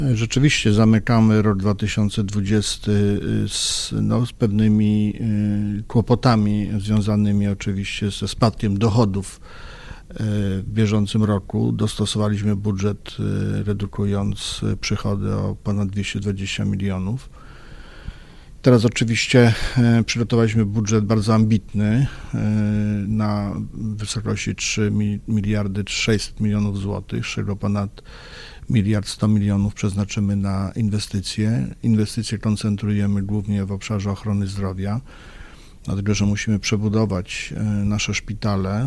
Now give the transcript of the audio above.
Rzeczywiście zamykamy rok 2020 z pewnymi kłopotami związanymi oczywiście ze spadkiem dochodów w bieżącym roku. Dostosowaliśmy budżet, redukując przychody o ponad 220 milionów. Teraz oczywiście przygotowaliśmy budżet bardzo ambitny na wysokości 3 miliardy 600 milionów złotych, z czego ponad 1,1 mld przeznaczymy na inwestycje. Inwestycje koncentrujemy głównie w obszarze ochrony zdrowia, dlatego że musimy przebudować nasze szpitale.